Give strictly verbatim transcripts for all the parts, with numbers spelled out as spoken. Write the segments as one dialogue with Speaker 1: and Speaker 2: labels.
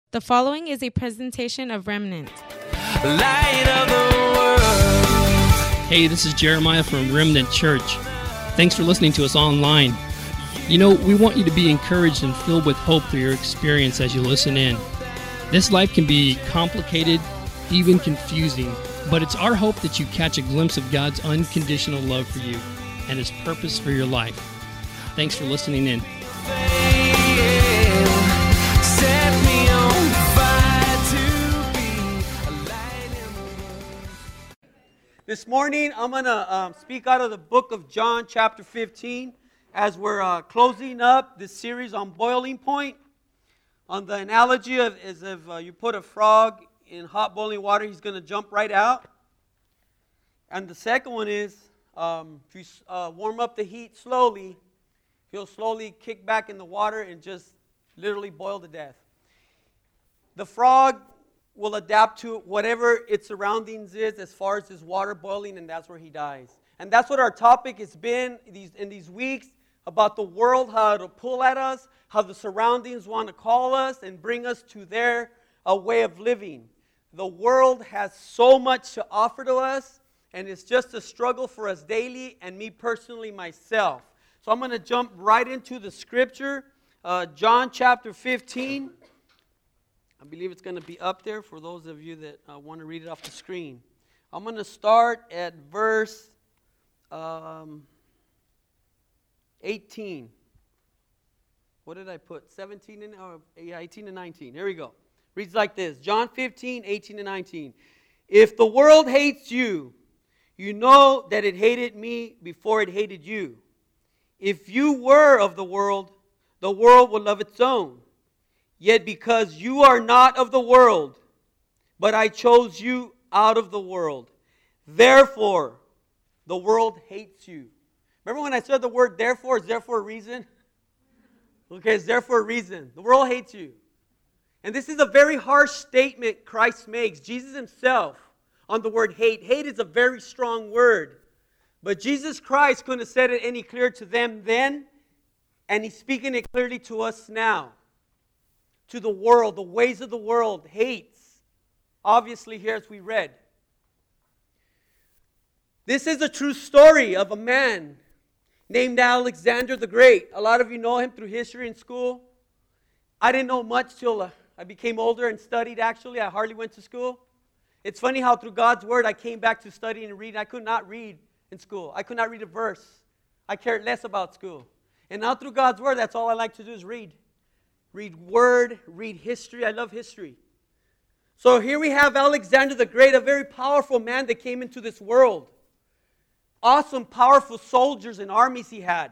Speaker 1: The following is a presentation of Remnant.
Speaker 2: Light of the world.
Speaker 3: Hey, this is Jeremiah from Remnant Church. Thanks for listening to us online. You know, we want you to be encouraged and filled with hope through your experience as you listen in. This life can be complicated, even confusing, but it's our hope that you catch a glimpse of God's unconditional love for you and His purpose for your life. Thanks for listening in.
Speaker 2: Set me on fire to be a light in the world.
Speaker 4: This morning, I'm going to um, speak out of the book of John, chapter fifteen, as we're uh, closing up this series on boiling point. On the analogy of as if uh, you put a frog in hot boiling water, he's going to jump right out. And the second one is, um, if you uh, warm up the heat slowly, he'll slowly kick back in the water and just literally boil to death. The frog will adapt to whatever its surroundings is as far as his water boiling, and that's where he dies. And that's what our topic has been these, in these weeks, about the world, how it'll pull at us, how the surroundings want to call us and bring us to their uh, way of living. The world has so much to offer to us, and it's just a struggle for us daily, and me personally, myself. So I'm going to jump right into the scripture, uh, John chapter fifteen. I believe it's going to be up there for those of you that uh, want to read it off the screen. I'm going to start at verse um, eighteen. What did I put? seventeen and oh, yeah, eighteen and nineteen. Here we go. Reads like this. John fifteen, eighteen and nineteen. If the world hates you, you know that it hated me before it hated you. If you were of the world, the world would love its own. Yet because you are not of the world, but I chose you out of the world, therefore the world hates you. Remember when I said the word therefore, is there for a reason? Okay, it's there for a reason. The world hates you. And this is a very harsh statement Christ makes. Jesus himself on the word hate. Hate is a very strong word. But Jesus Christ couldn't have said it any clearer to them then, and he's speaking it clearly to us now. To the world, the ways of the world, hates. Obviously, here as we read. This is a true story of a man named Alexander the Great. A lot of you know him through history in school. I didn't know much till uh, I became older and studied, actually. I hardly went to school. It's funny how through God's Word I came back to studying and reading. I could not read in school. I could not read a verse. I cared less about school. And now through God's Word, that's all I like to do is read. Read Word, read history. I love history. So here we have Alexander the Great, a very powerful man that came into this world. Awesome, powerful soldiers and armies he had.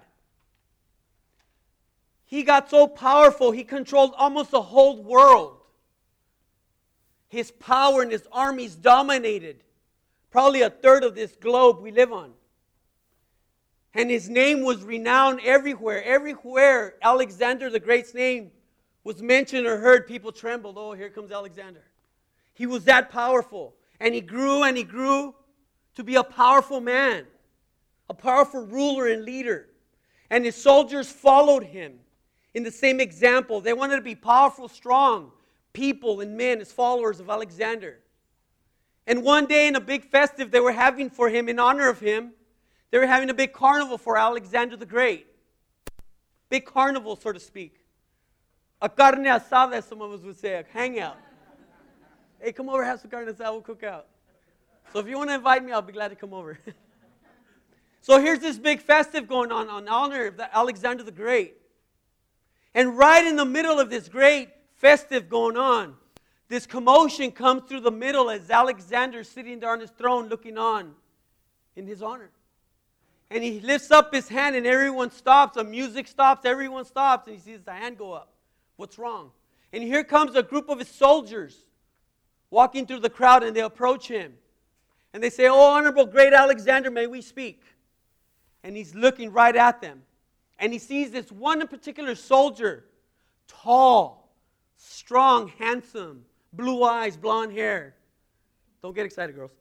Speaker 4: He got so powerful, he controlled almost the whole world. His power and his armies dominated probably a third of this globe we live on. And his name was renowned everywhere. Everywhere Alexander the Great's name was mentioned or heard, people trembled. Oh, here comes Alexander. He was that powerful. And he grew and he grew to be a powerful man, a powerful ruler and leader. And his soldiers followed him in the same example. They wanted to be powerful, strong people and men as followers of Alexander. And one day in a big festive they were having for him, in honor of him, they were having a big carnival for Alexander the Great. Big carnival, so to speak. A carne asada, as some of us would say, a hangout. Hey, come over, have some carne asada, we'll cook out. So if you want to invite me, I'll be glad to come over. So here's this big festive going on in honor of Alexander the Great. And right in the middle of this great festive going on, this commotion comes through the middle as Alexander's sitting there on his throne looking on in his honor. And he lifts up his hand and everyone stops. The music stops, everyone stops, and he sees the hand go up. What's wrong? And here comes a group of his soldiers walking through the crowd, and they approach him. And they say, "Oh, honorable great Alexander, may we speak?" And he's looking right at them. And he sees this one in particular soldier, tall, strong, handsome, blue eyes, blonde hair. Don't get excited, girls.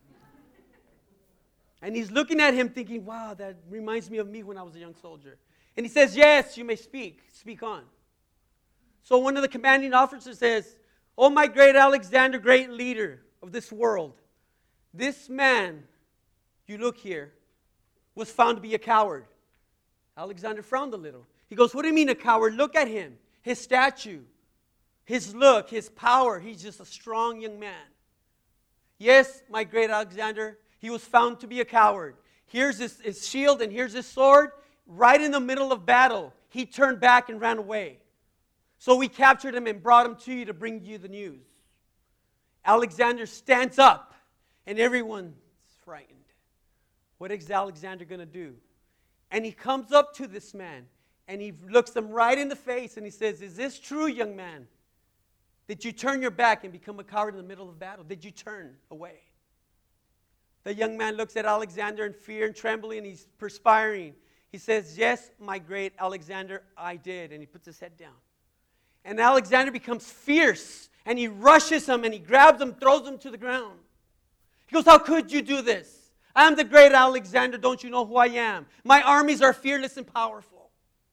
Speaker 4: And he's looking at him thinking, wow, that reminds me of me when I was a young soldier. And he says, "Yes, you may speak. Speak on." So one of the commanding officers says, "Oh, my great Alexander, great leader of this world, this man, you look here, was found to be a coward." Alexander frowned a little. He goes, "What do you mean a coward? Look at him, his statue, his look, his power. He's just a strong young man." "Yes, my great Alexander, he was found to be a coward. Here's his, his shield and here's his sword. Right in the middle of battle, he turned back and ran away. So we captured him and brought him to you to bring you the news." Alexander stands up and everyone's frightened. What is Alexander going to do? And he comes up to this man and he looks him right in the face and he says, "Is this true, young man? Did you turn your back and become a coward in the middle of battle? Did you turn away?" The young man looks at Alexander in fear and trembling and he's perspiring. He says, "Yes, my great Alexander, I did." And he puts his head down. And Alexander becomes fierce and he rushes him and he grabs him, throws him to the ground. He goes, "How could you do this? I am the great Alexander. Don't you know who I am? My armies are fearless and powerful.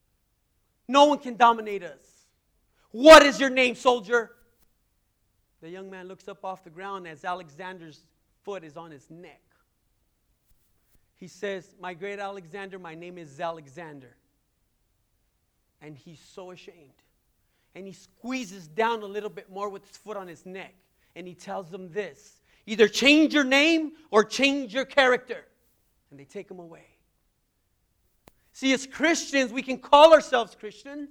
Speaker 4: No one can dominate us. What is your name, soldier?" The young man looks up off the ground as Alexander's foot is on his neck. He says, "My great Alexander, my name is Alexander." And he's so ashamed. And he squeezes down a little bit more with his foot on his neck. And he tells them this: "Either change your name or change your character." And they take him away. See, as Christians, we can call ourselves Christians.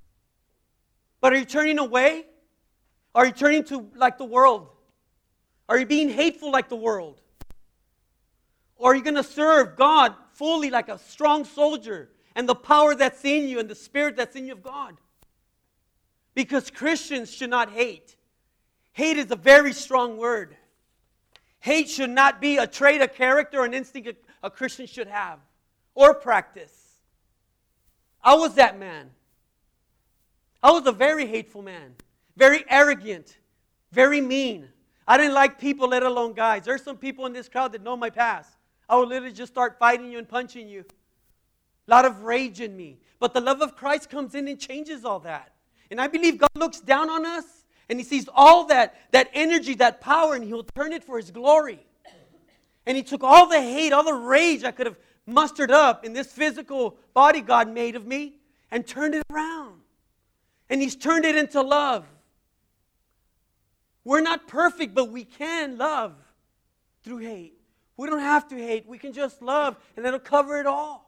Speaker 4: But are you turning away? Are you turning to like the world? Are you being hateful like the world? Or are you going to serve God fully like a strong soldier and the power that's in you and the spirit that's in you of God? Because Christians should not hate. Hate is a very strong word. Hate should not be a trait, a character, or an instinct a, a Christian should have or practice. I was that man. I was a very hateful man. Very arrogant. Very mean. I didn't like people, let alone guys. There's some people in this crowd that know my past. I would literally just start fighting you and punching you. A lot of rage in me. But the love of Christ comes in and changes all that. And I believe God looks down on us and He sees all that, that energy, that power, and He'll turn it for His glory. And He took all the hate, all the rage I could have mustered up in this physical body God made of me and turned it around. And He's turned it into love. We're not perfect, but we can love through hate. We don't have to hate. We can just love, and it'll cover it all.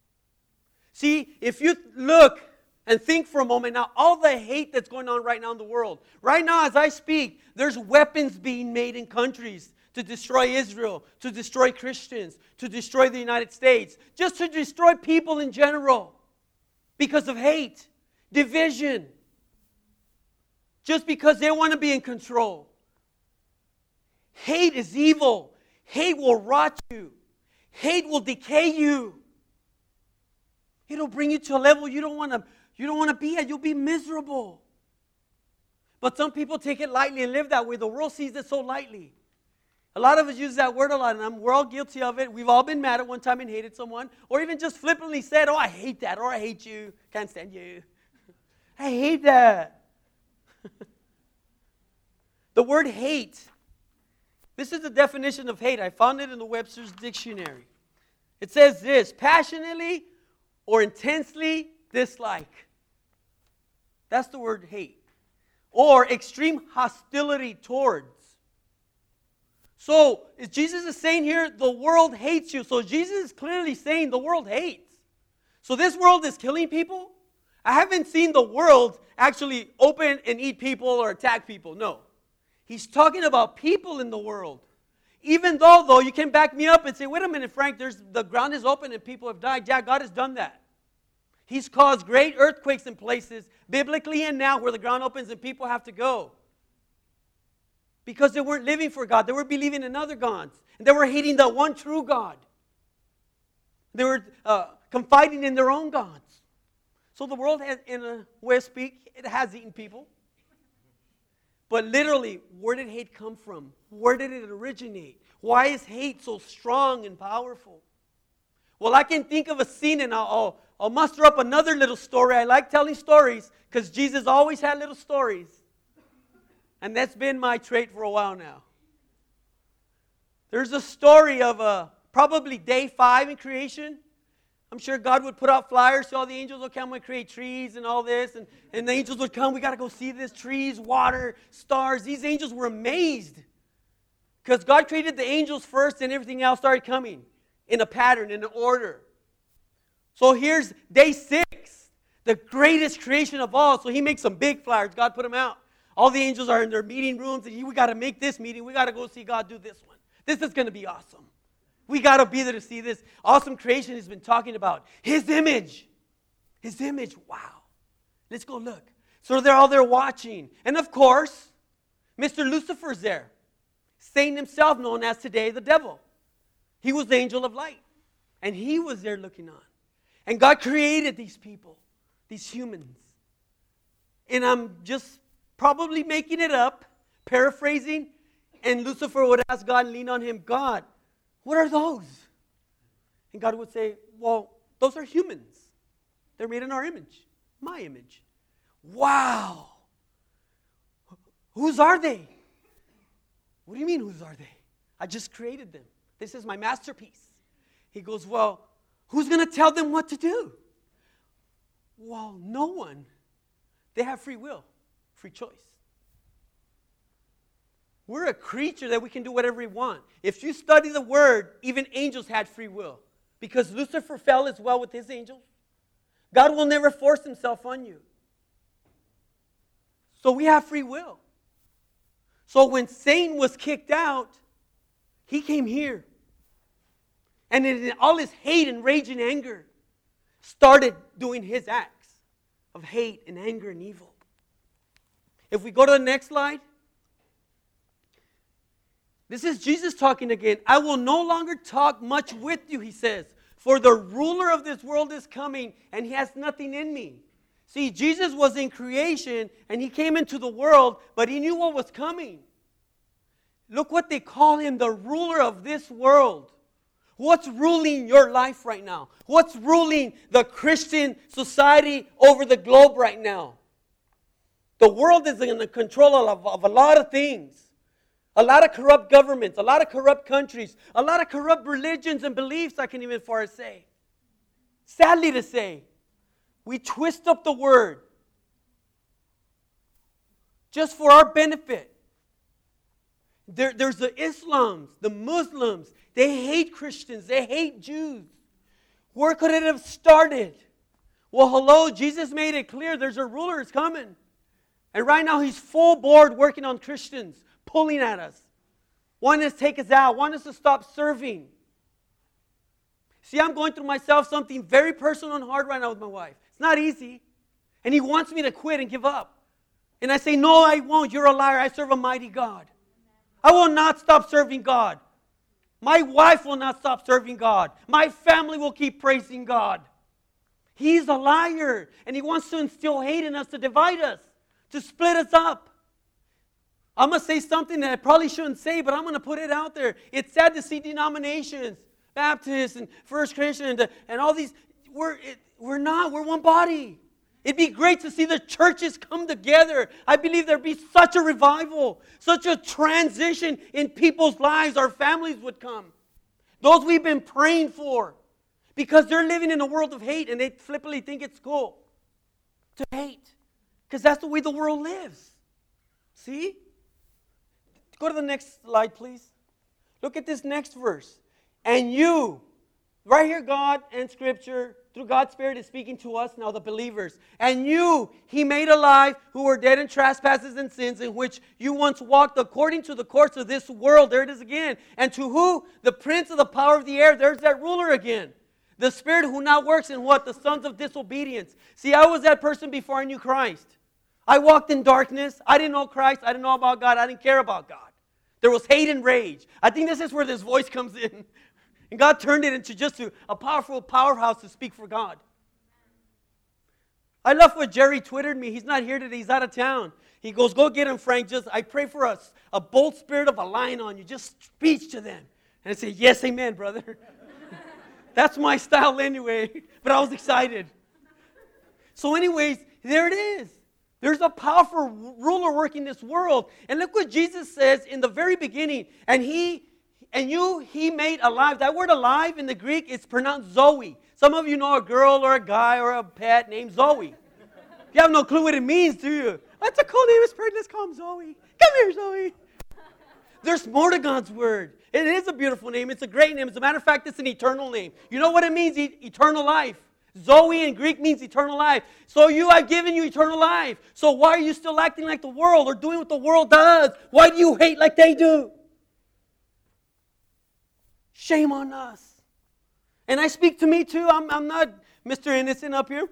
Speaker 4: See, if you look and think for a moment now, all the hate that's going on right now in the world. Right now, as I speak, there's weapons being made in countries to destroy Israel, to destroy Christians, to destroy the United States, just to destroy people in general because of hate, division, just because they want to be in control. Hate is evil. Hate will rot you. Hate will decay you. It'll bring you to a level you don't want to you don't want to be at. You'll be miserable. But some people take it lightly and live that way. The world sees it so lightly. A lot of us use that word a lot, and I'm, we're all guilty of it. We've all been mad at one time and hated someone, or even just flippantly said, "Oh, I hate that," or "I hate you, can't stand you." I hate that. The word hate, this is the definition of hate. I found it in the Webster's Dictionary. It says this: passionately or intensely dislike. That's the word hate. Or extreme hostility towards. So, is Jesus is saying here, the world hates you. So Jesus is clearly saying the world hates. So this world is killing people? I haven't seen the world actually open and eat people or attack people. No. He's talking about people in the world. Even though, though, you can back me up and say, "Wait a minute, Frank, there's, the ground is open and people have died." Yeah, God has done that. He's caused great earthquakes in places, biblically and now, where the ground opens and people have to go. Because they weren't living for God. They were believing in other gods. And they were hating the one true God. They were uh, confiding in their own gods. So the world, has, in a way of speak, it has eaten people. But literally, where did hate come from? Where did it originate? Why is hate so strong and powerful? Well, I can think of a scene and I'll, oh, I'll muster up another little story. I like telling stories because Jesus always had little stories. And that's been my trait for a while now. There's a story of uh, probably day five in creation. I'm sure God would put out flyers so all the angels would come and create trees and all this. And, and the angels would come. We got to go see this. Trees, water, stars. These angels were amazed. Because God created the angels first and everything else started coming in a pattern, in an order. So here's day six, the greatest creation of all. So he makes some big flyers. God put them out. All the angels are in their meeting rooms. And we got to make this meeting. We got to go see God do this one. This is going to be awesome. We got to be there to see this awesome creation he's been talking about. His image. His image. Wow. Let's go look. So they're all there watching. And of course, Mister Lucifer's there. Satan himself, known as today the devil. He was the angel of light. And he was there looking on. And God created these people, these humans. And I'm just probably making it up, paraphrasing. And Lucifer would ask God and lean on him, God, what are those? And God would say, well, those are humans. They're made in our image, my image. Wow. Whose are they? What do you mean, whose are they? I just created them. This is my masterpiece. He goes, well, who's going to tell them what to do? Well, no one. They have free will, free choice. We're a creature that we can do whatever we want. If you study the Word, even angels had free will. Because Lucifer fell as well with his angels. God will never force himself on you. So we have free will. So when Satan was kicked out, he came here. And in all his hate and rage and anger, started doing his acts of hate and anger and evil. If we go to the next slide. This is Jesus talking again. I will no longer talk much with you, he says. For the ruler of this world is coming, and he has nothing in me. See, Jesus was in creation, and he came into the world, but he knew what was coming. Look what they call him, the ruler of this world. What's ruling your life right now? What's ruling the Christian society over the globe right now? The world is in the control of, of a lot of things. A lot of corrupt governments, a lot of corrupt countries, a lot of corrupt religions and beliefs, I can even far say. Sadly to say, we twist up the word just for our benefit. There, there's the Islams, the Muslims. They hate Christians. They hate Jews. Where could it have started? Well, hello, Jesus made it clear there's a ruler who's coming. And right now he's full board working on Christians, pulling at us. Wanting us to take us out. Wanting us to stop serving. See, I'm going through myself something very personal and hard right now with my wife. It's not easy. And he wants me to quit and give up. And I say, no, I won't. You're a liar. I serve a mighty God. I will not stop serving God. My wife will not stop serving God. My family will keep praising God. He's a liar. And he wants to instill hate in us to divide us, to split us up. I'm going to say something that I probably shouldn't say, but I'm going to put it out there. It's sad to see denominations, Baptists and First Christian and, and all these. We're, it, we're not. We're one body. It'd be great to see the churches come together. I believe there'd be such a revival, such a transition in people's lives. Our families would come. Those we've been praying for. Because they're living in a world of hate and they flippantly think it's cool to hate. Because that's the way the world lives. See? Go to the next slide, please. Look at this next verse. And you, right here, God and Scripture, through God's Spirit is speaking to us now, the believers. And you, He made alive who were dead in trespasses and sins, in which you once walked according to the course of this world. There it is again. And to who? The prince of the power of the air. There's that ruler again. The spirit who now works in what? The sons of disobedience. See, I was that person before I knew Christ. I walked in darkness. I didn't know Christ. I didn't know about God. I didn't care about God. There was hate and rage. I think this is where this voice comes in. And God turned it into just a, a powerful powerhouse to speak for God. I love what Jerry twittered me. He's not here today. He's out of town. He goes, go get him, Frank. Just I pray for us a bold spirit of a lion on you. Just speech to them. And I say, yes, amen, brother. That's my style anyway, but I was excited. So anyways, there it is. There's a powerful ruler working this world. And look what Jesus says in the very beginning. And he, and you, he made alive. That word alive in the Greek is pronounced Zoe. Some of you know a girl or a guy or a pet named Zoe. You have no clue what it means, do you? That's a cool name. It's pretty. Let's call him Zoe. Come here, Zoe. There's more to God's word. It is a beautiful name. It's a great name. As a matter of fact, it's an eternal name. You know what it means? E- eternal life. Zoe in Greek means eternal life. So you, I've given you eternal life. So why are you still acting like the world or doing what the world does? Why do you hate like they do? Shame on us. And I speak to me too. I'm, I'm not Mister Innocent up here.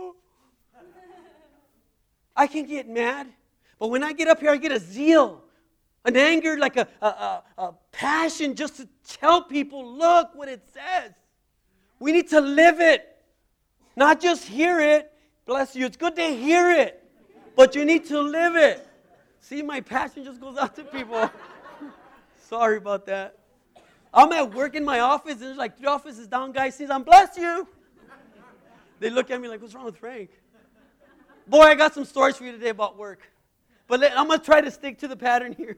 Speaker 4: I can get mad. But when I get up here, I get a zeal, an anger, like a, a, a, a passion just to tell people, look what it says. We need to live it. Not just hear it. Bless you. It's good to hear it. But you need to live it. See, my passion just goes out to people. Sorry about that. I'm at work in my office, and there's like three offices down. Guy sees I'm bless you. They look at me like, what's wrong with Frank? Boy, I got some stories for you today about work. But let, I'm going to try to stick to the pattern here.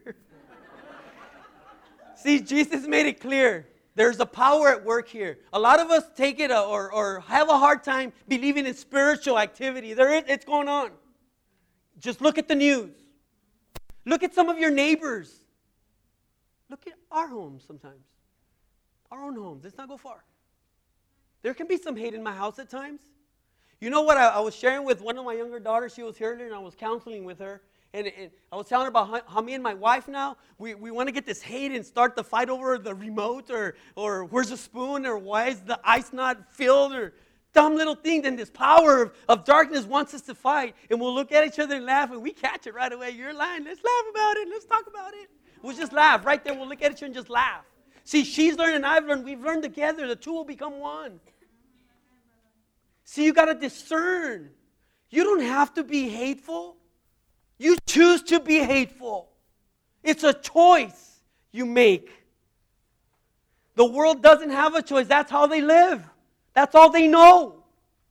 Speaker 4: See, Jesus made it clear. There's a power at work here. A lot of us take it or, or have a hard time believing in spiritual activity. There is, it's going on. Just look at the news. Look at some of your neighbors. Look at our homes sometimes. Our own homes. Let's not go far. There can be some hate in my house at times. You know what? I, I was sharing with one of my younger daughters. She was here earlier, and I was counseling with her. And, and I was telling her about how, how me and my wife now, we, we want to get this hate and start the fight over the remote or, or where's the spoon or why is the ice not filled or dumb little things. And this power of, of darkness wants us to fight. And we'll look at each other and laugh, and we catch it right away. You're lying. Let's laugh about it. Let's talk about it. We'll just laugh. Right there, we'll look at each other and just laugh. See, she's learned and I've learned. We've learned together. The two will become one. See, you got to discern. You don't have to be hateful. You choose to be hateful. It's a choice you make. The world doesn't have a choice. That's how they live. That's all they know.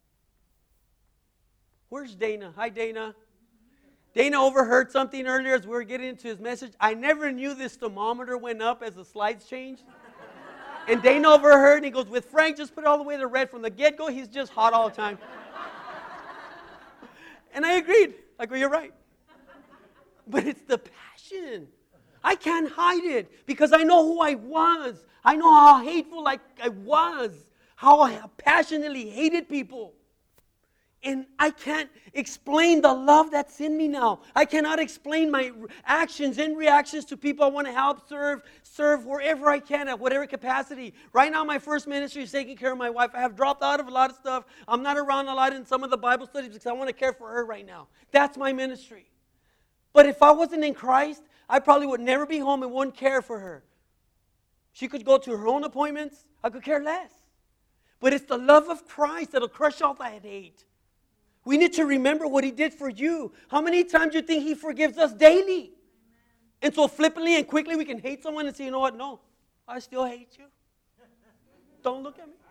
Speaker 4: Where's Dana? Hi, Dana. Dana overheard something earlier as we were getting into his message. I never knew this thermometer went up as the slides changed. And Dana overheard, and he goes, with Frank, just put it all the way to red. From the get-go, he's just hot all the time. And I agreed. I go, you're right. But it's the passion. I can't hide it because I know who I was. I know how hateful I, I was, how I passionately hated people. And I can't explain the love that's in me now. I cannot explain my actions and reactions to people I want to help, serve, serve wherever I can at whatever capacity. Right now, my first ministry is taking care of my wife. I have dropped out of a lot of stuff. I'm not around a lot in some of the Bible studies because I want to care for her right now. That's my ministry. But if I wasn't in Christ, I probably would never be home and wouldn't care for her. She could go to her own appointments. I could care less. But it's the love of Christ that'll crush all that hate. We need to remember what he did for you. How many times do you think he forgives us daily? Amen. And so flippantly and quickly we can hate someone and say, you know what? No, I still hate you. Don't look at me.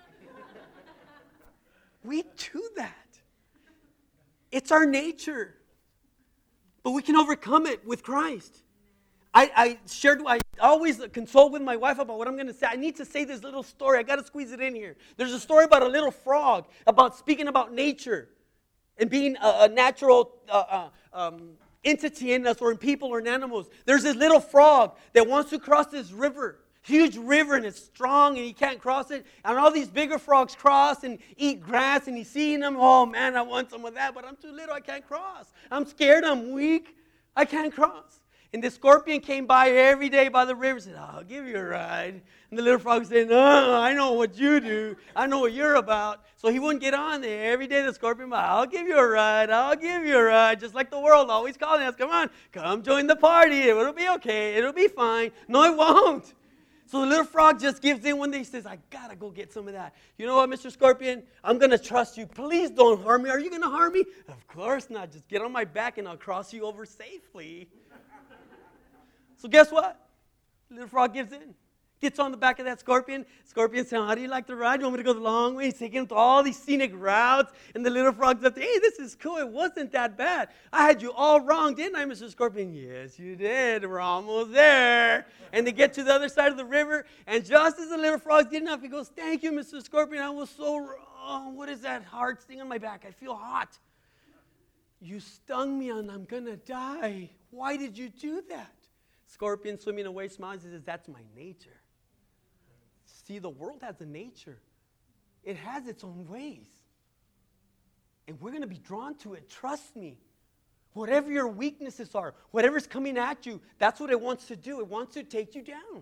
Speaker 4: We do that. It's our nature. But we can overcome it with Christ. I, I shared, I always consult with my wife about what I'm going to say. I need to say this little story. I got to squeeze it in here. There's a story about a little frog, about speaking about nature and being a, a natural uh, uh, um, entity in us or in people or in animals. There's this little frog that wants to cross this river, huge river, and it's strong and he can't cross it. And all these bigger frogs cross and eat grass and he's seeing them. Oh man, I want some of that, but I'm too little, I can't cross. I'm scared, I'm weak, I can't cross. And the scorpion came by every day by the river and said, oh, I'll give you a ride. And the little frog said, no, I know what you do. I know what you're about. So he wouldn't get on there. Every day the scorpion, I'll give you a ride. I'll give you a ride. Just like the world always calling us, come on, come join the party. It'll be okay. It'll be fine. No, it won't. So the little frog just gives in one day. He says, I got to go get some of that. You know what, Mister Scorpion? I'm going to trust you. Please don't harm me. Are you going to harm me? Of course not. Just get on my back and I'll cross you over safely. So guess what? The little frog gives in. Gets on the back of that scorpion. Scorpion says, how do you like to ride? You want me to go the long way? He's taking him to all these scenic routes. And the little frog's up there, hey, this is cool. It wasn't that bad. I had you all wrong, didn't I, Mister Scorpion? Yes, you did. We're almost there. And they get to the other side of the river. And just as the little frog's getting up, he goes, thank you, Mister Scorpion. I was so wrong. What is that hard sting on my back? I feel hot. You stung me and I'm going to die. Why did you do that? Scorpion swimming away smiles and says, that's my nature. See, the world has a nature. It has its own ways. And we're going to be drawn to it. Trust me. Whatever your weaknesses are, whatever's coming at you, that's what it wants to do. It wants to take you down.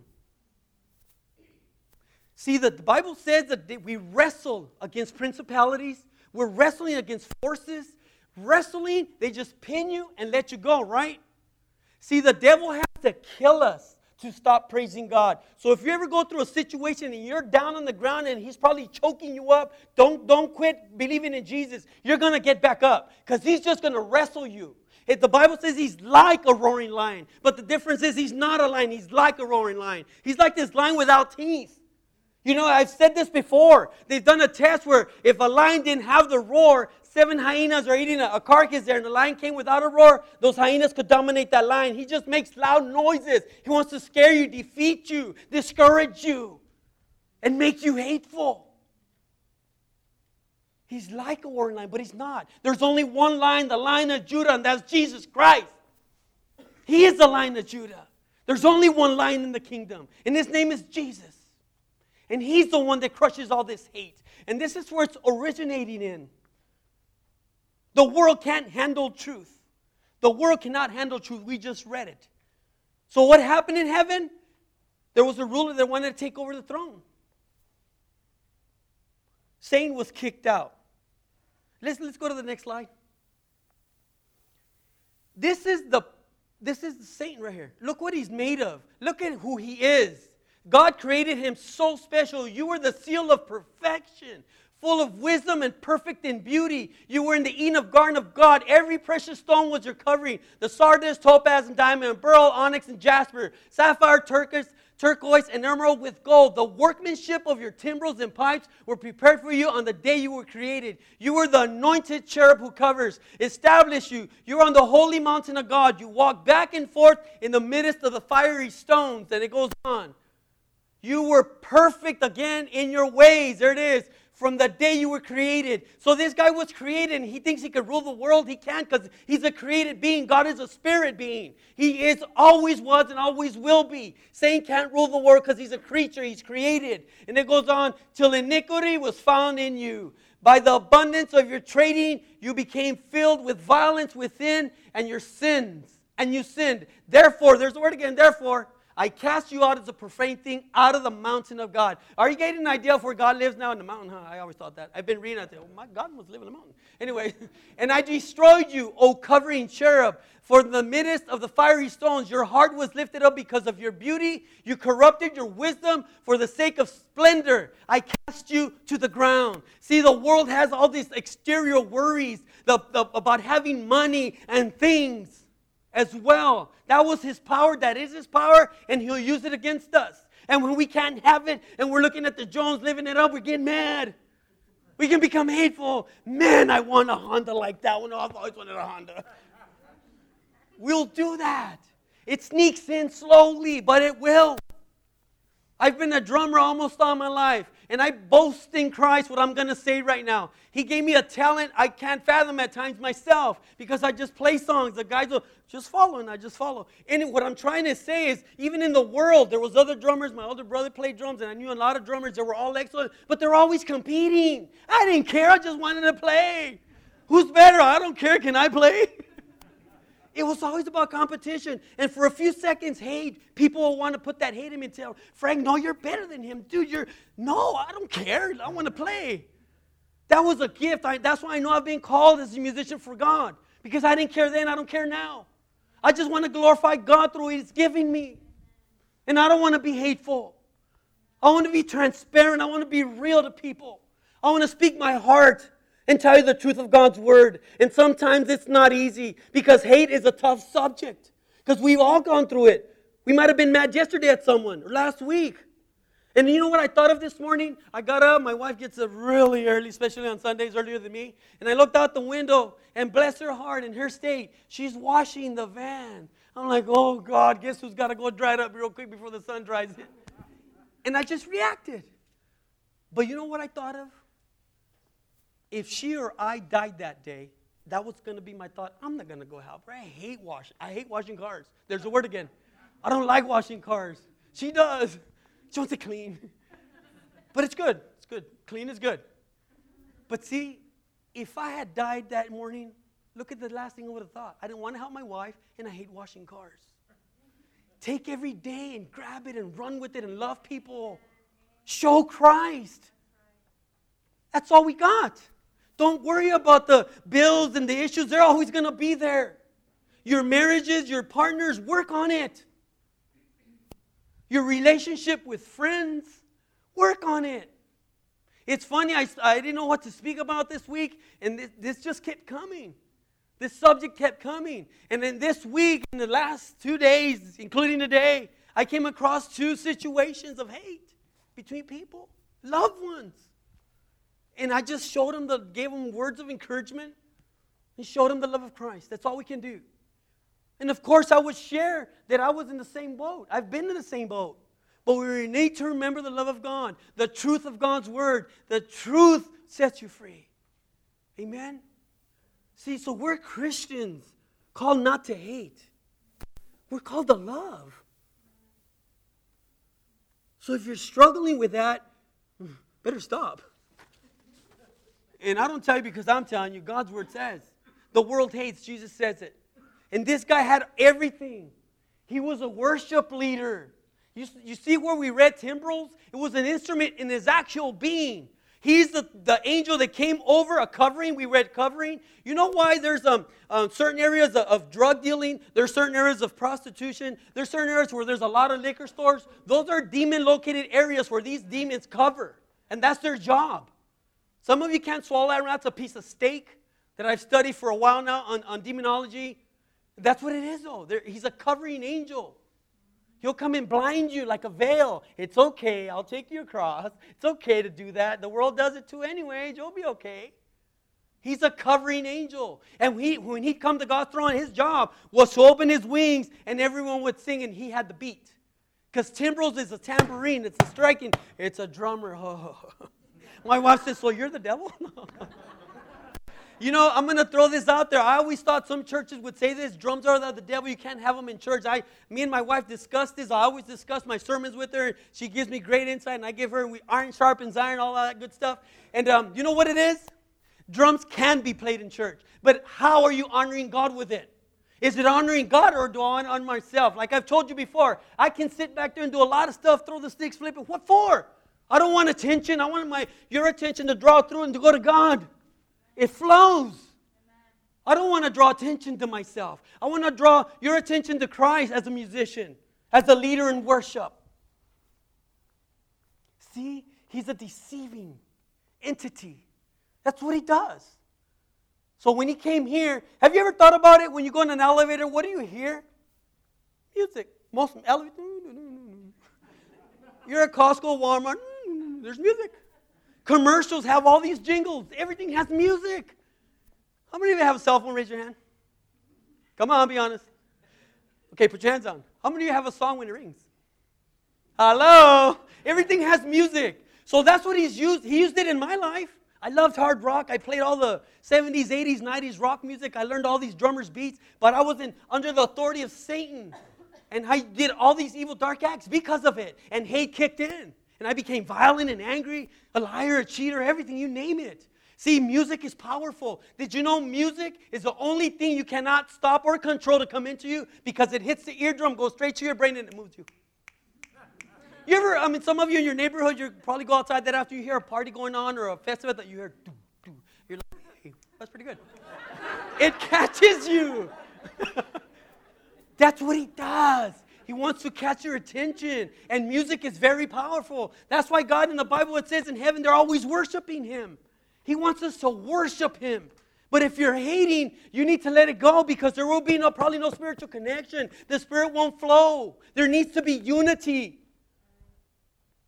Speaker 4: See, the, the Bible says that we wrestle against principalities. We're wrestling against forces. Wrestling, they just pin you and let you go, right? See, the devil has to kill us to stop praising God. So if you ever go through a situation and you're down on the ground and he's probably choking you up, don't, don't quit believing in Jesus. You're going to get back up because he's just going to wrestle you. If the Bible says he's like a roaring lion, but the difference is he's not a lion. He's like a roaring lion. He's like this lion without teeth. You know, I've said this before. They've done a test where if a lion didn't have the roar, seven hyenas are eating a, a carcass there, and the lion came without a roar, those hyenas could dominate that lion. He just makes loud noises. He wants to scare you, defeat you, discourage you, and make you hateful. He's like a roaring lion, but he's not. There's only one lion, the Lion of Judah, and that's Jesus Christ. He is the Lion of Judah. There's only one lion in the kingdom, and his name is Jesus. And he's the one that crushes all this hate. And this is where it's originating in. The world can't handle truth. The world cannot handle truth. We just read it. So what happened in heaven? There was a ruler that wanted to take over the throne. Satan was kicked out. Let's, let's go to the next slide. This is the this is Satan right here. Look what he's made of. Look at who he is. God created him so special. You were the seal of perfection, full of wisdom and perfect in beauty. You were in the Eden of garden of God. Every precious stone was your covering. The sardis, topaz, and diamond, beryl, onyx, and jasper, sapphire, turquoise, turquoise, and emerald with gold. The workmanship of your timbrels and pipes were prepared for you on the day you were created. You were the anointed cherub who covers, established you. You were on the holy mountain of God. You walked back and forth in the midst of the fiery stones. And it goes on. You were perfect again in your ways. There it is. From the day you were created. So this guy was created and he thinks he could rule the world. He can't because he's a created being. God is a spirit being. He is, always was, and always will be. Satan can't rule the world because he's a creature. He's created. And it goes on, till iniquity was found in you. By the abundance of your trading, you became filled with violence within and your sins. And you sinned. Therefore, there's the word again, therefore, I cast you out as a profane thing out of the mountain of God. Are you getting an idea of where God lives now? In the mountain, huh? I always thought that. I've been reading it. Oh, my God must live in the mountain. Anyway, and I destroyed you, O covering cherub. For in the midst of the fiery stones, your heart was lifted up because of your beauty. You corrupted your wisdom for the sake of splendor. I cast you to the ground. See, the world has all these exterior worries the, the, about having money and things as well. That was his power. That is his power. And he'll use it against us. And when we can't have it and we're looking at the Jones living it up, we're getting mad. We can become hateful. Man, I want a Honda like that one. Oh, I've always wanted a Honda. We'll do that. It sneaks in slowly, but it will. I've been a drummer almost all my life. And I boast in Christ what I'm going to say right now. He gave me a talent I can't fathom at times myself because I just play songs. The guys will just follow and I just follow. And what I'm trying to say is even in the world, there was other drummers. My older brother played drums and I knew a lot of drummers that were all excellent. But they're always competing. I didn't care. I just wanted to play. Who's better? I don't care. Can I play? It was always about competition. And for a few seconds, hate, people will want to put that hate in me and tell, Frank, no, you're better than him. Dude, you're, no, I don't care. I want to play. That was a gift. I, that's why I know I've been called as a musician for God. Because I didn't care then, I don't care now. I just want to glorify God through what He's giving me. And I don't want to be hateful. I want to be transparent. I want to be real to people. I want to speak my heart and tell you the truth of God's word. And sometimes it's not easy because hate is a tough subject. Because we've all gone through it. We might have been mad yesterday at someone or last week. And you know what I thought of this morning? I got up, my wife gets up really early, especially on Sundays, earlier than me. And I looked out the window, and bless her heart, in her state, she's washing the van. I'm like, oh, God, guess who's got to go dry it up real quick before the sun dries it? And I just reacted. But you know what I thought of? If she or I died that day, that was going to be my thought. I'm not going to go help her. I hate washing. I hate washing cars. There's a word again. I don't like washing cars. She does. She wants it clean. But it's good. It's good. Clean is good. But see, if I had died that morning, look at the last thing I would have thought. I didn't want to help my wife, and I hate washing cars. Take every day and grab it and run with it and love people. Show Christ. That's all we got. Don't worry about the bills and the issues. They're always going to be there. Your marriages, your partners, work on it. Your relationship with friends, work on it. It's funny, I, I didn't know what to speak about this week, and this, this just kept coming. This subject kept coming. And then this week, in the last two days, including today, I came across two situations of hate between people, loved ones. And I just showed them, the, gave them words of encouragement, and showed them the love of Christ. That's all we can do. And of course, I would share that I was in the same boat. I've been in the same boat. But we need to remember the love of God, the truth of God's word. The truth sets you free. Amen? See, so we're Christians called not to hate. We're called to love. So if you're struggling with that, better stop. And I don't tell you because I'm telling you, God's word says. The world hates, Jesus says it. And this guy had everything. He was a worship leader. You, you see where we read timbrels? It was an instrument in his actual being. He's the, the angel that came over a covering. We read covering. You know why there's um, um, certain areas of, of drug dealing? There's certain areas of prostitution. There's certain areas where there's a lot of liquor stores. Those are demon-located areas where these demons cover. And that's their job. Some of you can't swallow that. That's a piece of steak that I've studied for a while now on, on demonology. That's what it is, though. There, he's a covering angel. He'll come and blind you like a veil. It's okay. I'll take your cross. It's okay to do that. The world does it too anyway. You'll be okay. He's a covering angel. And he, when he'd come to God's throne, his job was to open his wings and everyone would sing and he had the beat. Because timbrels is a tambourine. It's a striking. It's a drummer. Oh. My wife says, so you're the devil? You know, I'm going to throw this out there. I always thought some churches would say this. Drums are the devil. You can't have them in church. I, me and my wife discussed this. I always discuss my sermons with her. She gives me great insight, and I give her we, iron sharpens iron, all that good stuff. And um, you know what it is? Drums can be played in church. But how are you honoring God with it? Is it honoring God or do I honor myself? Like I've told you before, I can sit back there and do a lot of stuff, throw the sticks, flip it. What for? I don't want attention. I want my your attention to draw through and to go to God. It flows. I don't want to draw attention to myself. I want to draw your attention to Christ as a musician, as a leader in worship. See, he's a deceiving entity. That's what he does. So when he came here, have you ever thought about it? When you go in an elevator, what do you hear? Music. Most elevators. You're at Costco, Walmart. There's music. Commercials have all these jingles. Everything has music. How many of you have a cell phone? Raise your hand. Come on, be honest. Okay, put your hands down. How many of you have a song when it rings? Hello? Everything has music. So that's what he's used. He used it in my life. I loved hard rock. I played all the seventies, eighties, nineties rock music. I learned all these drummers' beats. But I was in, under the authority of Satan. And I did all these evil, dark acts because of it. And hate kicked in. And I became violent and angry, a liar, a cheater, everything, you name it. See, music is powerful. Did you know music is the only thing you cannot stop or control to come into you because it hits the eardrum, goes straight to your brain, and it moves you. You ever, I mean, some of you in your neighborhood, you probably go outside that after you hear a party going on or a festival that you hear, doo, doo. You're like, hey, that's pretty good. It catches you. That's what he does. He wants to catch your attention. And music is very powerful. That's why God in the Bible, it says in heaven, they're always worshiping him. He wants us to worship him. But if you're hating, you need to let it go because there will be no probably no spiritual connection. The Spirit won't flow. There needs to be unity.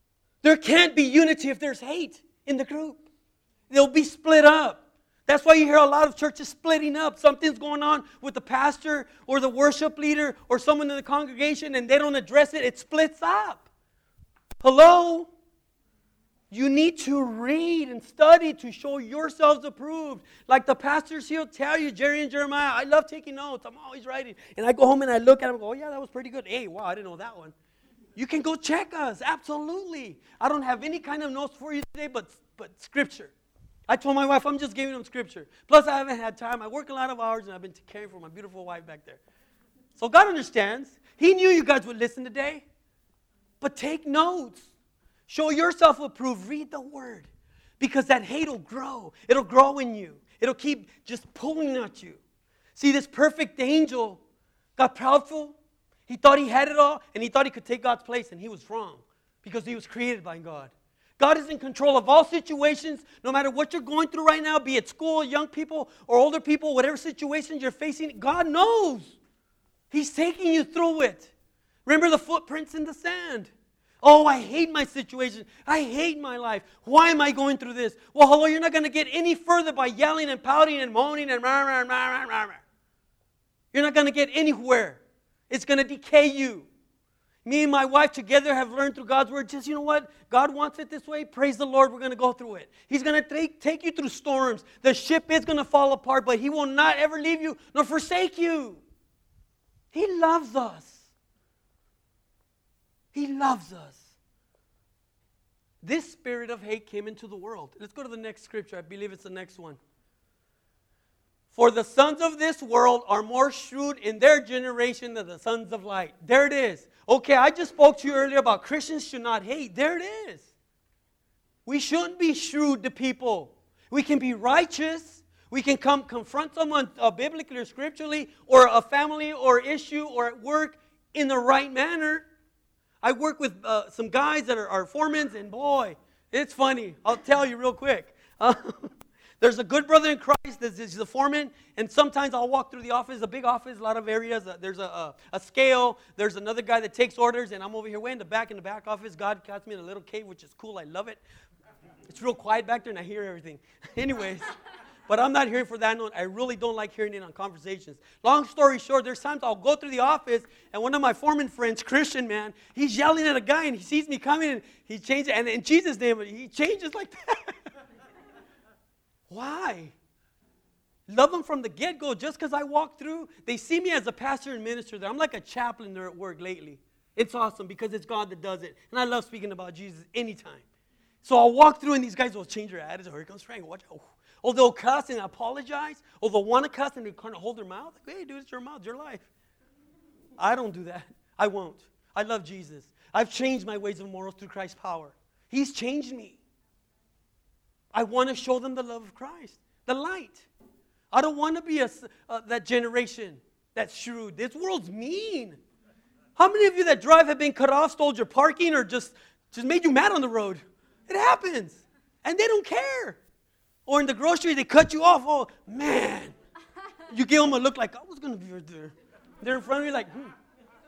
Speaker 4: There can't be unity if there's hate in the group. They'll be split up. That's why you hear a lot of churches splitting up. Something's going on with the pastor or the worship leader or someone in the congregation and they don't address it. It splits up. Hello? You need to read and study to show yourselves approved. Like the pastors here will tell you, Jerry and Jeremiah, I love taking notes. I'm always writing. And I go home and I look at them and go, oh, yeah, that was pretty good. Hey, wow, I didn't know that one. You can go check us. Absolutely. I don't have any kind of notes for you today but, but scripture. I told my wife, I'm just giving them scripture. Plus, I haven't had time. I work a lot of hours, and I've been caring for my beautiful wife back there. So God understands. He knew you guys would listen today. But take notes. Show yourself approved. Read the word. Because that hate will grow. It'll grow in you. It'll keep just pulling at you. See, this perfect angel got proudful. He thought he had it all, and he thought he could take God's place, and he was wrong. Because he was created by God. God is in control of all situations, no matter what you're going through right now, be it school, young people, or older people, whatever situations you're facing, God knows. He's taking you through it. Remember the footprints in the sand. Oh, I hate my situation. I hate my life. Why am I going through this? Well, hello, you're not going to get any further by yelling and pouting and moaning and rah, rah, rah, rah, rah, rah. You're not going to get anywhere. It's going to decay you. Me and my wife together have learned through God's word, just, you know what? God wants it this way. Praise the Lord. We're going to go through it. He's going to take, take you through storms. The ship is going to fall apart, but He will not ever leave you nor forsake you. He loves us. He loves us. This spirit of hate came into the world. Let's go to the next scripture. I believe it's the next one. For the sons of this world are more shrewd in their generation than the sons of light. There it is. Okay, I just spoke to you earlier about Christians should not hate. There it is. We shouldn't be shrewd to people. We can be righteous. We can come confront someone uh, biblically or scripturally or a family or issue or at work in the right manner. I work with uh, some guys that are, are foremen, and boy, it's funny. I'll tell you real quick. Uh, There's a good brother in Christ. He's the foreman. And sometimes I'll walk through the office, a big office, a lot of areas. Uh, there's a, a, a scale. There's another guy that takes orders. And I'm over here way in the back, in the back office. God cast me in a little cave, which is cool. I love it. It's real quiet back there, and I hear everything. Anyways, but I'm not here for that. I really don't like hearing it on conversations. Long story short, there's times I'll go through the office, and one of my foreman friends, Christian man, he's yelling at a guy, and he sees me coming, and he changes. And in Jesus' name, he changes like that. Why? Love them from the get-go. Just because I walk through, they see me as a pastor and minister there. I'm like a chaplain there at work lately. It's awesome because it's God that does it. And I love speaking about Jesus anytime. So I'll walk through and these guys will change their attitude. Oh, here comes Frank. Watch out. Or they'll cuss and apologize. Or they'll want to cuss and they kind of hold their mouth. Like, hey, dude, it's your mouth, it's your life. I don't do that. I won't. I love Jesus. I've changed my ways of morals through Christ's power. He's changed me. I want to show them the love of Christ, the light. I don't want to be a, uh, that generation that's shrewd. This world's mean. How many of you that drive have been cut off, stole your parking, or just, just made you mad on the road? It happens. And they don't care. Or in the grocery, they cut you off. Oh, man. You give them a look like, I was going to be right there. They're in front of you like, hmm.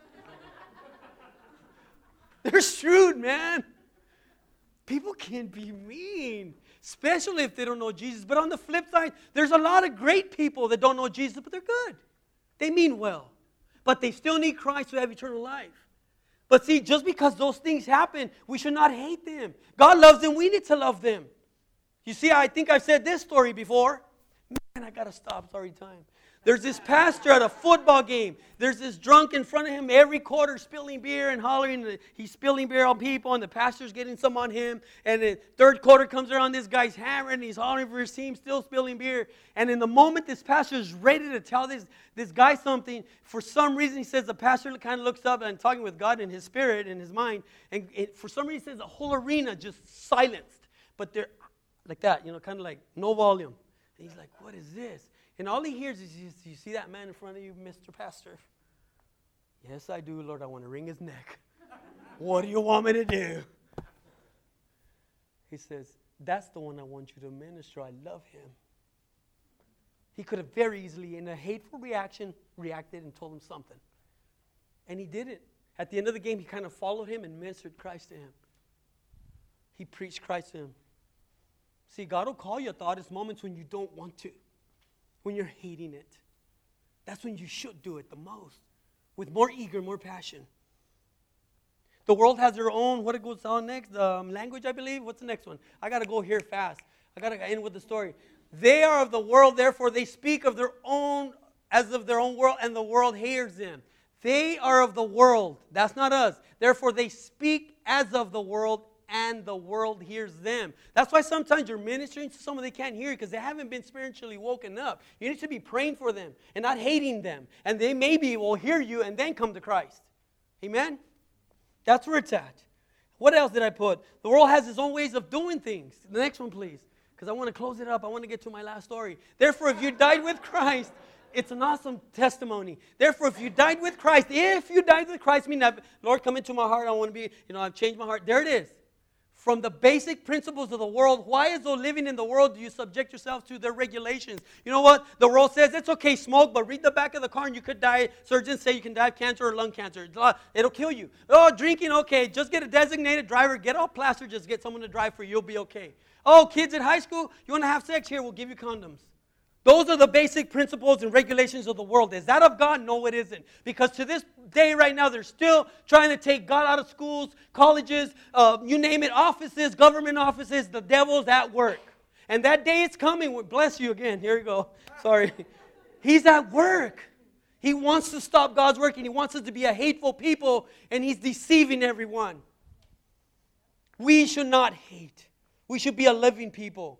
Speaker 4: They're shrewd, man. People can be mean, especially if they don't know Jesus. But on the flip side, there's a lot of great people that don't know Jesus, but they're good. They mean well. But they still need Christ to have eternal life. But see, just because those things happen, we should not hate them. God loves them. We need to love them. You see, I think I've said this story before. Man, I got to stop. Sorry, time. There's this pastor at a football game. There's this drunk in front of him every quarter spilling beer and hollering. He's spilling beer on people, and the pastor's getting some on him. And the third quarter comes around, this guy's hammering, and he's hollering for his team, still spilling beer. And in the moment this pastor's ready to tell this, this guy something, for some reason he says, the pastor kind of looks up and talking with God in his spirit, in his mind. And it, for some reason he says the whole arena just silenced. But they're like that, you know, kind of like no volume. And he's like, what is this? And all he hears is, you see that man in front of you, Mister Pastor? Yes, I do, Lord. I want to wring his neck. What do you want me to do? He says, that's the one I want you to minister. I love him. He could have very easily, in a hateful reaction, reacted and told him something. And he didn't. At the end of the game, he kind of followed him and ministered Christ to him. he preached Christ to him. See, God will call you at the oddest moments when you don't want to, when you're hating it. That's when you should do it the most, with more eager, more passion. The world has their own, what it goes on next, um, language, I believe. What's the next one? I got to go here fast. I got to end with the story. They are of the world, therefore they speak of their own, as of their own world, and the world hears them. They are of the world. That's not us. Therefore they speak as of the world, and the world hears them. That's why sometimes you're ministering to someone they can't hear you because they haven't been spiritually woken up. You need to be praying for them and not hating them. And they maybe will hear you and then come to Christ. Amen? That's where it's at. What else did I put? The world has its own ways of doing things. The next one, please. Because I want to close it up. I want to get to my last story. Therefore, if you died with Christ, it's an awesome testimony. Therefore, if you died with Christ, if you died with Christ, meaning, Lord, come into my heart. I want to be, you know, I've changed my heart. There it is. From the basic principles of the world, why as though living in the world do you subject yourself to their regulations? You know what? The world says it's okay, smoke, but read the back of the car and you could die. Surgeons say you can die of cancer or lung cancer. It'll kill you. Oh, drinking, okay. Just get a designated driver. Get all plastered. Just get someone to drive for you. You'll be okay. Oh, kids in high school, you want to have sex? Here, we'll give you condoms. Those are the basic principles and regulations of the world. Is that of God? No, it isn't. Because to this day right now, they're still trying to take God out of schools, colleges, uh, you name it, offices, government offices. The devil's at work. And that day is coming. Bless you again. Here you go. Sorry. He's at work. He wants to stop God's work, and he wants us to be a hateful people, and he's deceiving everyone. We should not hate. We should be a loving people.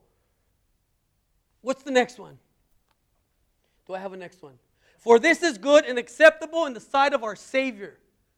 Speaker 4: What's the next one? Do I have a next one? For this is good and acceptable in the sight of our Savior,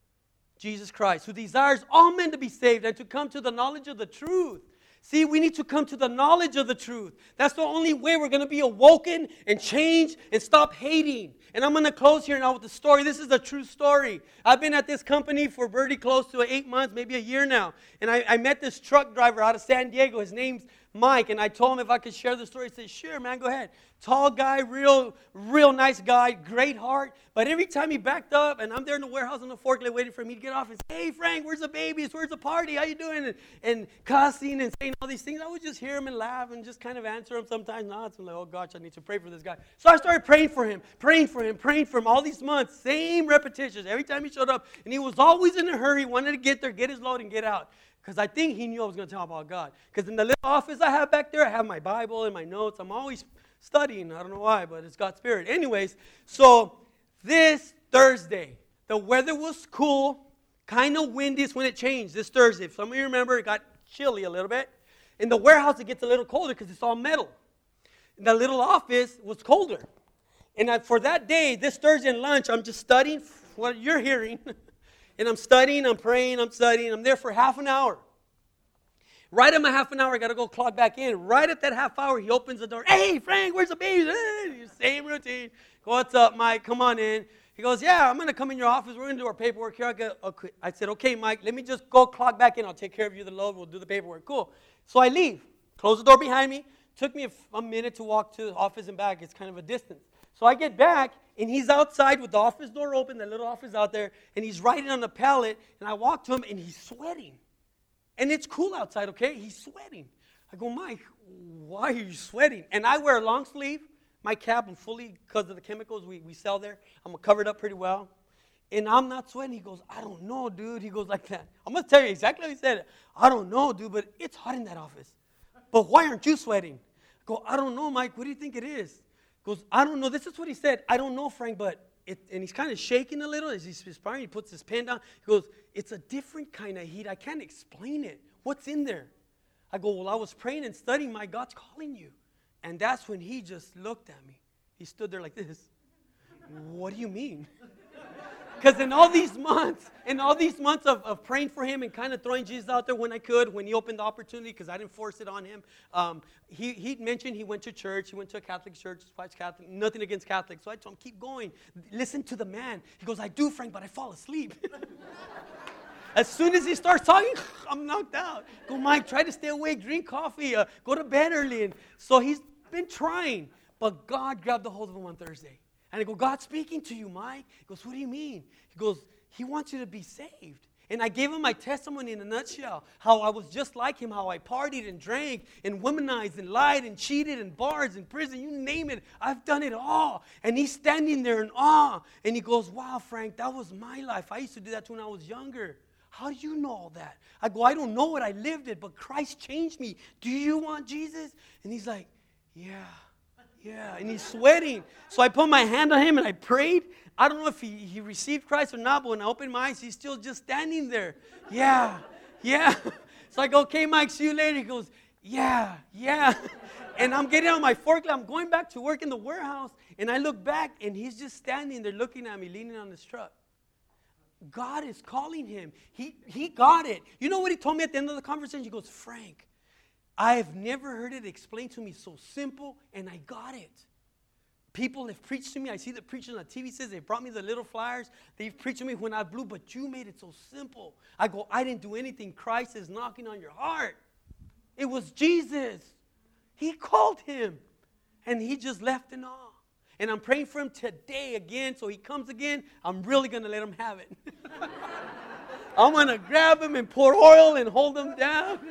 Speaker 4: Jesus Christ, who desires all men to be saved and to come to the knowledge of the truth. See, we need to come to the knowledge of the truth. That's the only way we're going to be awoken and change and stop hating. And I'm going to close here now with the story. This is a true story. I've been at this company for pretty close to eight months, maybe a year now. And I, I met this truck driver out of San Diego. His name's Mike. And I told him if I could share the story. He said, sure, man, go ahead. Tall guy, real, real nice guy, great heart. But every time he backed up, and I'm there in the warehouse on the forklift waiting for me to get off, and say, hey, Frank, where's the babies? Where's the party? How you doing? And, and cussing and saying all these things. I would just hear him and laugh and just kind of answer him sometimes. No, it's like, oh, gosh, I need to pray for this guy. So I started praying for him, praying for him, praying for him all these months. Same repetitions. Every time he showed up, and he was always in a hurry, wanted to get there, get his load, and get out. Because I think he knew I was going to tell about God. Because in the little office I have back there, I have my Bible and my notes. I'm always studying. I don't know why, but it's God's Spirit. Anyways, so this Thursday, the weather was cool, kind of windy when it changed this Thursday. If some of you remember, it got chilly a little bit. In the warehouse, it gets a little colder because it's all metal. In the little office was colder. And I, for that day, this Thursday in lunch, I'm just studying what you're hearing. And I'm studying, I'm praying, I'm studying. I'm there for half an hour. Right at my half an hour, I got to go clock back in. Right at that half hour, he opens the door. Hey, Frank, where's the baby? Hey, same routine. What's up, Mike? Come on in. He goes, yeah, I'm going to come in your office. We're going to do our paperwork here. I, go, okay. I said, okay, Mike, let me just go clock back in. I'll take care of you the load. We'll do the paperwork. Cool. So I leave. Close the door behind me. Took me a, a minute to walk to the office and back. It's kind of a distance. So I get back, and he's outside with the office door open, the little office out there, and he's writing on the pallet, and I walk to him, and he's sweating. And it's cool outside, okay? He's sweating. I go, Mike, why are you sweating? And I wear a long sleeve. My cap, I'm fully, because of the chemicals we, we sell there, I'm covered up pretty well. And I'm not sweating. He goes, I don't know, dude. He goes like that. I'm going to tell you exactly how he said it. I don't know, dude, but it's hot in that office. But why aren't you sweating? I go, I don't know, Mike. What do you think it is? He goes, I don't know. This is what he said. I don't know, Frank, but it, and he's kind of shaking a little as he's perspiring. He puts his pen down. He goes, it's a different kind of heat. I can't explain it. What's in there? I go, well, I was praying and studying. My God's calling you. And that's when he just looked at me. He stood there like this. What do you mean? Because in all these months, in all these months of, of praying for him and kind of throwing Jesus out there when I could, when he opened the opportunity, because I didn't force it on him, um, he he mentioned he went to church. He went to a Catholic church. His wife's Catholic. Nothing against Catholics. So I told him, keep going. Listen to the man. He goes, I do, Frank, but I fall asleep. As soon as he starts talking, I'm knocked out. Go, Mike, try to stay awake, drink coffee, uh, go to bed early. And so he's been trying, but God grabbed a hold of him on Thursday. And I go, God's speaking to you, Mike. He goes, what do you mean? He goes, he wants you to be saved. And I gave him my testimony in a nutshell. How I was just like him, how I partied and drank and womanized and lied and cheated in bars and prison, you name it. I've done it all. And he's standing there in awe. And he goes, wow, Frank, that was my life. I used to do that when I was younger. How do you know all that? I go, I don't know it. I lived it, but Christ changed me. Do you want Jesus? And he's like, yeah, yeah. And he's sweating. So I put my hand on him and I prayed. I don't know if he, he received Christ or not, but when I opened my eyes, he's still just standing there. Yeah, yeah. So I go, okay, Mike, see you later. He goes, yeah, yeah. And I'm getting on my forklift. I'm going back to work in the warehouse. And I look back, and he's just standing there looking at me, leaning on his truck. God is calling him. He, he got it. You know what he told me at the end of the conversation? He goes, Frank, I've never heard it explained to me so simple, and I got it. People have preached to me. I see the preachers on T V says they brought me the little flyers. They've preached to me when I blew, but you made it so simple. I go, I didn't do anything. Christ is knocking on your heart. It was Jesus. He called him, and he just left in awe. And I'm praying for him today again, so he comes again. I'm really going to let him have it. I'm going to grab him and pour oil and hold him down.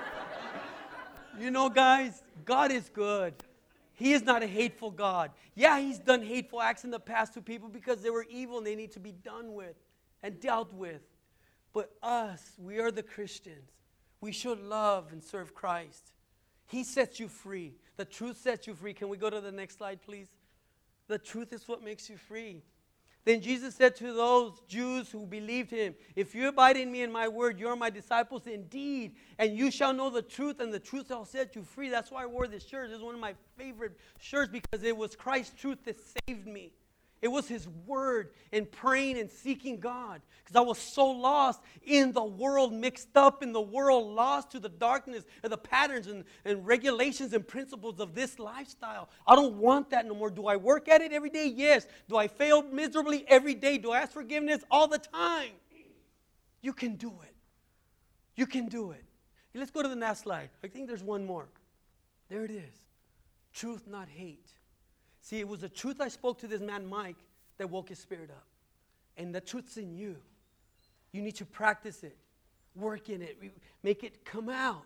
Speaker 4: You know, guys, God is good. He is not a hateful God. Yeah, he's done hateful acts in the past to people because they were evil and they need to be done with and dealt with. But us, we are the Christians. We should love and serve Christ. He sets you free. The truth sets you free. Can we go to the next slide, please? The truth is what makes you free. Then Jesus said to those Jews who believed him, if you abide in me and my word, you are my disciples indeed, and you shall know the truth, and the truth shall set you free. That's why I wore this shirt. It's one of my favorite shirts because it was Christ's truth that saved me. It was his word and praying and seeking God. Because I was so lost in the world, mixed up in the world, lost to the darkness and the patterns and, and regulations and principles of this lifestyle. I don't want that no more. Do I work at it every day? Yes. Do I fail miserably every day? Do I ask forgiveness all the time? You can do it. You can do it. Hey, let's go to the next slide. I think there's one more. There it is. Truth, not hate. See, it was the truth I spoke to this man, Mike, that woke his spirit up. And the truth's in you. You need to practice it, work in it, make it come out.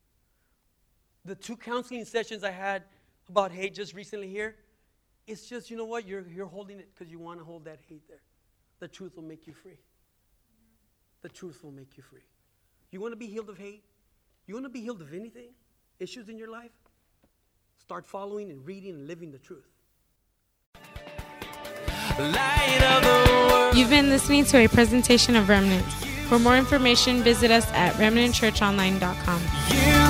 Speaker 4: The two counseling sessions I had about hate just recently here, it's just, you know what, you're, you're holding it because you want to hold that hate there. The truth will make you free. The truth will make you free. You want to be healed of hate? You want to be healed of anything? Issues in your life? Start following and reading and living the truth.
Speaker 2: Light of the world.
Speaker 1: You've been listening to a presentation of Remnants. For more information, visit us at remnant church online dot com.
Speaker 2: You